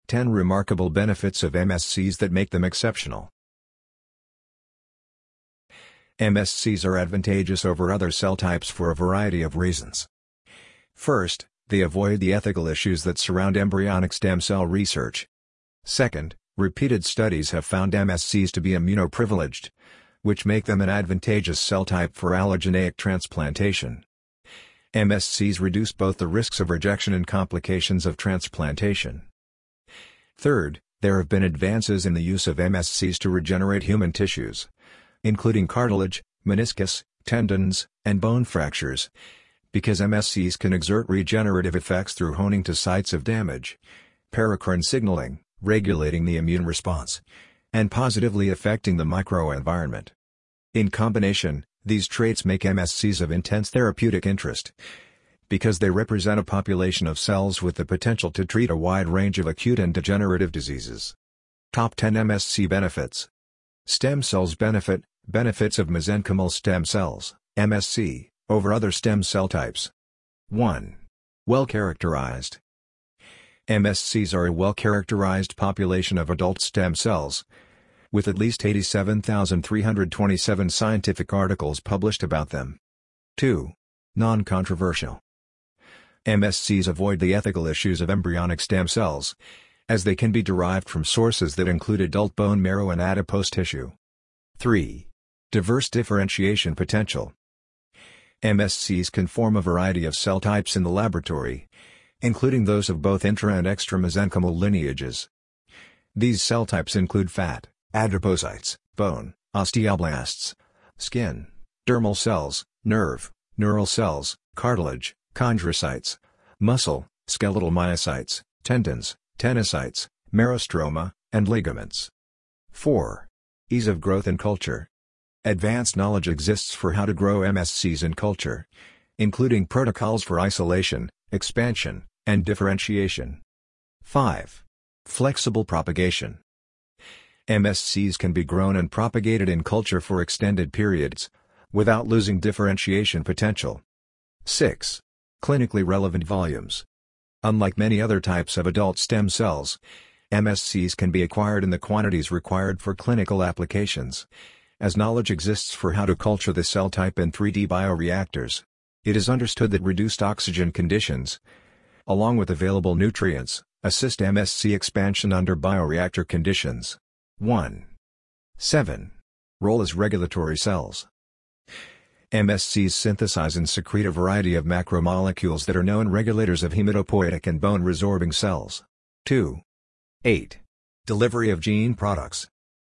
10 remarkable benefits of MSCs that make them exceptional. MSCs are advantageous over other cell types for a variety of reasons. First, they avoid the ethical issues that surround embryonic stem cell research. Second, repeated studies have found MSCs to be immunoprivileged, which make them an advantageous cell type for allogeneic transplantation. MSCs reduce both the risks of rejection and complications of transplantation. Third, there have been advances in the use of MSCs to regenerate human tissues, including cartilage, meniscus, tendons, and bone fractures, because MSCs can exert regenerative effects through honing to sites of damage, paracrine signaling, regulating the immune response, and positively affecting the microenvironment. In combination, these traits make MSCs of intense therapeutic interest, because they represent a population of cells with the potential to treat a wide range of acute and degenerative diseases. Top 10 MSC benefits. Stem cells benefit. Benefits of mesenchymal stem cells, MSC, over other stem cell types. 1. Well-characterized. MSCs are a well-characterized population of adult stem cells, with at least 87,327 scientific articles published about them. 2. Non-controversial. MSCs avoid the ethical issues of embryonic stem cells, as they can be derived from sources that include adult bone marrow and adipose tissue. 3. Diverse differentiation potential. MSCs can form a variety of cell types in the laboratory, including those of both intra- and extra-mesenchymal lineages. These cell types include fat, adipocytes, bone, osteoblasts, skin, dermal cells, nerve, neural cells, cartilage, chondrocytes, muscle, skeletal myocytes, tendons, tenocytes, merostroma, and ligaments. 4. Ease of growth in culture. Advanced knowledge exists for how to grow MSCs in culture, including protocols for isolation, expansion, and differentiation. 5. Flexible propagation. MSCs can be grown and propagated in culture for extended periods, without losing differentiation potential. 6. Clinically relevant volumes. Unlike many other types of adult stem cells, MSCs can be acquired in the quantities required for clinical applications, as knowledge exists for how to culture the cell type in 3D bioreactors. It is understood that reduced oxygen conditions, along with available nutrients, assist MSC expansion under bioreactor conditions. 1. 7. Role as regulatory cells. MSCs synthesize and secrete a variety of macromolecules that are known regulators of hematopoietic and bone-resorbing cells. 2. 8. Delivery of gene products.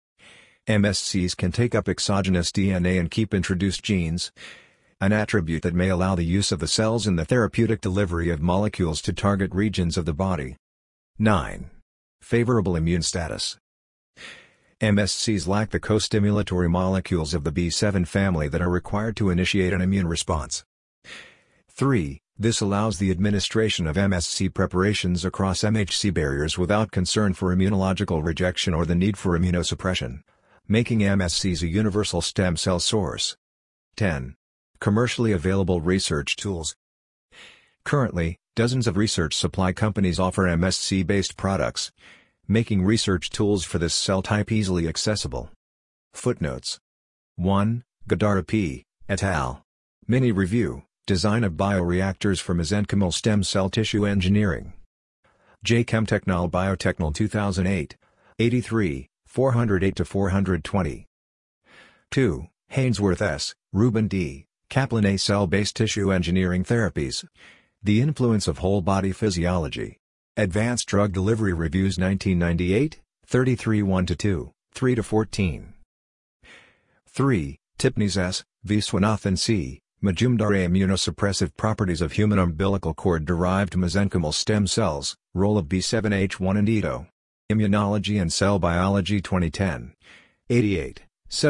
MSCs can take up exogenous DNA and keep introduced genes, an attribute that may allow the use of the cells in the therapeutic delivery of molecules to target regions of the body. 9. Favorable immune status. MSCs lack the co-stimulatory molecules of the B7 family that are required to initiate an immune response. 3. This allows the administration of MSC preparations across MHC barriers without concern for immunological rejection or the need for immunosuppression, making MSCs a universal stem cell source. 10. Commercially available research tools. Currently, dozens of research supply companies offer MSC-based products, making research tools for this cell type easily accessible. Footnotes. 1. Gadara P. et al. Mini Review, Design of Bioreactors for Mesenchymal Stem Cell Tissue Engineering. J. Chemtechnol Biotechnol 2008. 83, 408-420. 2. Hainsworth S., Ruben D., Kaplan A. Cell-Based Tissue Engineering Therapies. The Influence of Whole Body Physiology. Advanced Drug Delivery Reviews 1998, 33 1-2, 3-14. 3. Tipnis S., Viswanathan C., Majumdar A. Immunosuppressive Properties of Human Umbilical Cord-Derived Mesenchymal Stem Cells, Role of B7H1 and ETO. Immunology and Cell Biology 2010. 88,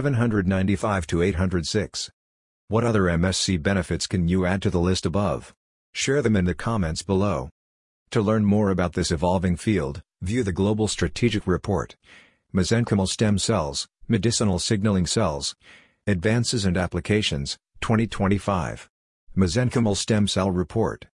795-806. What other MSC benefits can you add to the list above? Share them in the comments below. To learn more about this evolving field, view the Global Strategic Report. Mesenchymal Stem Cells, Medicinal Signaling Cells. Advances and Applications, 2025. Mesenchymal Stem Cell Report.